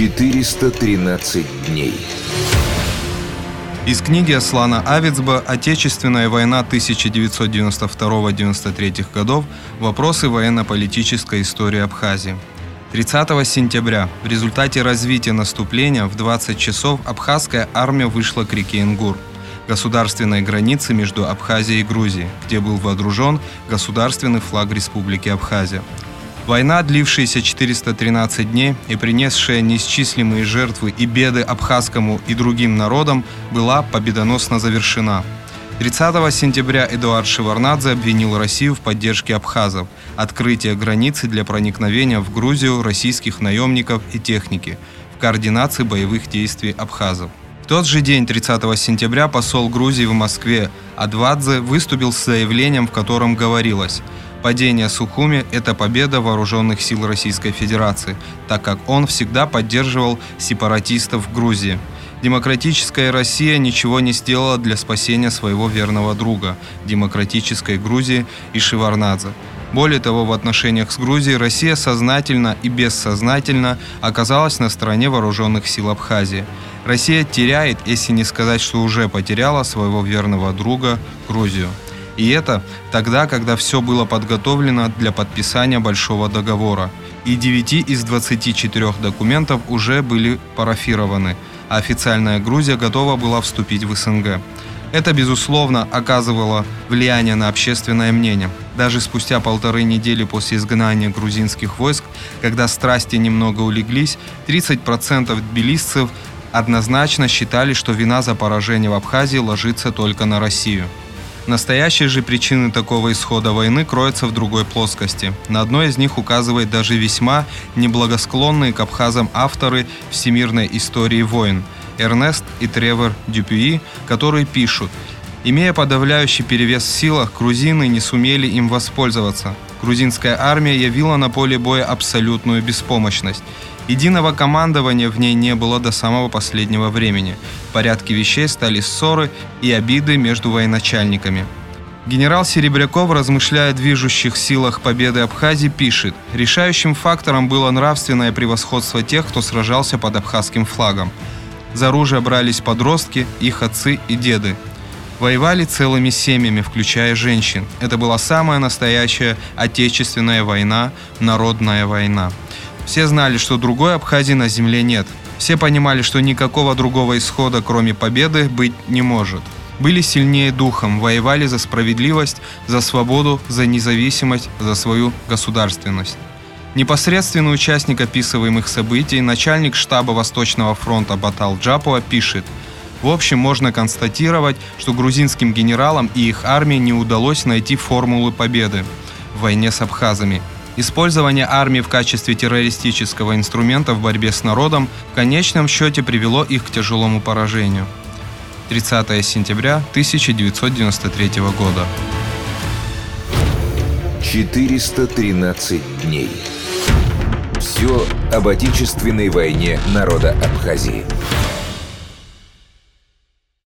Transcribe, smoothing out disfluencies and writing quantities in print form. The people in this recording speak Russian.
413 дней. Из книги Аслана Авицба «Отечественная война 1992-93 годов. Вопросы военно-политической истории Абхазии». 30 сентября в результате развития наступления в 20 часов абхазская армия вышла к реке Ингур, государственной границе между Абхазией и Грузией, где был водружен государственный флаг Республики Абхазия. Война, длившаяся 413 дней и принесшая неисчислимые жертвы и беды абхазскому и другим народам, была победоносно завершена. 30 сентября Эдуард Шеварднадзе обвинил Россию в поддержке абхазов, открытии границы для проникновения в Грузию российских наемников и техники, в координации боевых действий абхазов. В тот же день, 30 сентября, посол Грузии в Москве Адвадзе выступил с заявлением, в котором говорилось: «Падение Сухуми – это победа вооруженных сил Российской Федерации, так как он всегда поддерживал сепаратистов в Грузии. Демократическая Россия ничего не сделала для спасения своего верного друга, демократической Грузии и Шеварднадзе. Более того, в отношениях с Грузией Россия сознательно и бессознательно оказалась на стороне вооруженных сил Абхазии. Россия теряет, если не сказать, что уже потеряла своего верного друга Грузию. И это тогда, когда все было подготовлено для подписания Большого договора, и 9 из 24 документов уже были парафированы, а официальная Грузия готова была вступить в СНГ. Это, безусловно, оказывало влияние на общественное мнение. Даже спустя 1,5 недели после изгнания грузинских войск, когда страсти немного улеглись, 30% тбилисцев однозначно считали, что вина за поражение в Абхазии ложится только на Россию. Настоящие же причины такого исхода войны кроются в другой плоскости. На одной из них указывает даже весьма неблагосклонные к абхазам авторы всемирной истории войн Эрнест и Тревор Дюпюи, которые пишут: «Имея подавляющий перевес в силах, грузины не сумели им воспользоваться. Грузинская армия явила на поле боя абсолютную беспомощность. Единого командования в ней не было до самого последнего времени. В порядке вещей стали ссоры и обиды между военачальниками». Генерал Серебряков, размышляя о движущих силах победы Абхазии, пишет: «Решающим фактором было нравственное превосходство тех, кто сражался под абхазским флагом. За оружие брались подростки, их отцы и деды. Воевали целыми семьями, включая женщин. Это была самая настоящая отечественная война, народная война. Все знали, что другой Абхазии на земле нет. Все понимали, что никакого другого исхода, кроме победы, быть не может. Были сильнее духом, воевали за справедливость, за свободу, за независимость, за свою государственность». Непосредственный участник описываемых событий, начальник штаба Восточного фронта Батал Джапуа пишет: «В общем, можно констатировать, что грузинским генералам и их армии не удалось найти формулы победы в войне с абхазами. Использование армии в качестве террористического инструмента в борьбе с народом в конечном счете привело их к тяжелому поражению». 30 сентября 1993 года. 413 дней. Все об отечественной войне народа Абхазии.